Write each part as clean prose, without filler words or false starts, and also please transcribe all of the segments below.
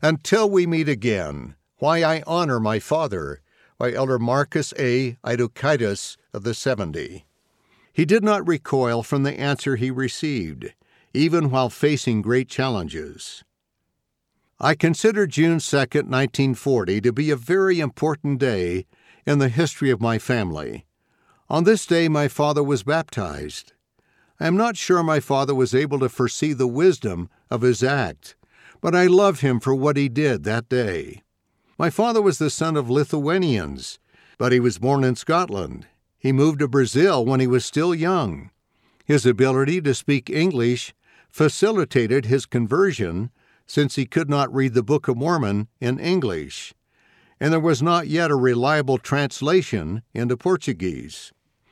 Until We Meet Again, Why I Honor My Father, by Elder Marcus A. Idokaitis of the 70. He did not recoil from the answer he received, even while facing great challenges. I consider June 2, 1940, to be a very important day in the history of my family. On this day, my father was baptized. I am not sure my father was able to foresee the wisdom of his act, but I love him for what he did that day. My father was the son of Lithuanians, but he was born in Scotland. He moved to Brazil when he was still young. His ability to speak English facilitated his conversion, since he could not read the Book of Mormon in English, and there was not yet a reliable translation into Portuguese.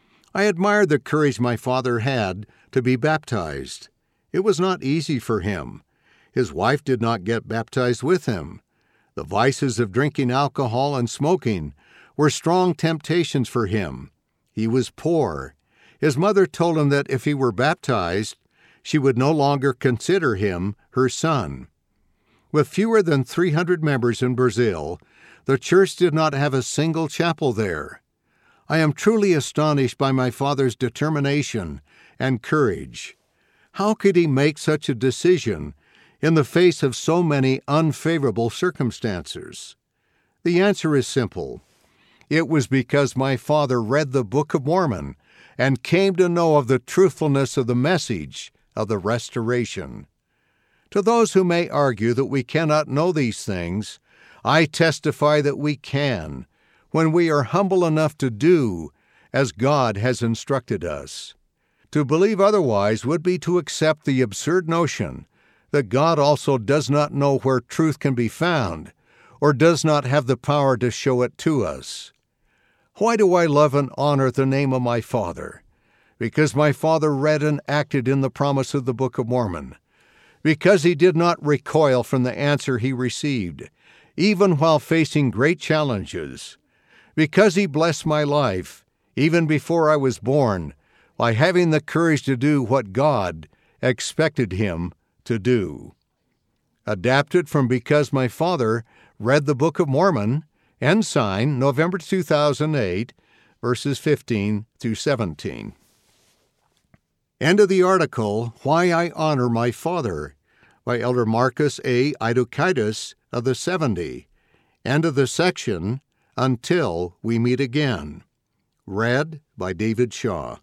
I admired the courage my father had to be baptized. It was not easy for him. His wife did not get baptized with him. The vices of drinking alcohol and smoking were strong temptations for him. He was poor. His mother told him that if he were baptized, she would no longer consider him her son. With fewer than 300 members in Brazil, the church did not have a single chapel there. I am truly astonished by my father's determination and courage. How could he make such a decision in the face of so many unfavorable circumstances? The answer is simple. It was because my father read the Book of Mormon and came to know of the truthfulness of the message of the restoration. To those who may argue that we cannot know these things, I testify that we can, when we are humble enough to do as God has instructed us. To believe otherwise would be to accept the absurd notion that God also does not know where truth can be found, or does not have the power to show it to us. Why do I love and honor the name of my father? Because my father read and acted in the promise of the Book of Mormon. Because he did not recoil from the answer he received, even while facing great challenges. Because he blessed my life, even before I was born, by having the courage to do what God expected him to do. Adapted from Because My Father Read the Book of Mormon, Ensign, November 2008, verses 15 through 17. End of the article, Why I Honor My Father, by Elder Marcus A. Idokaitis of the 70. End of the section, Until We Meet Again. Read by David Shaw.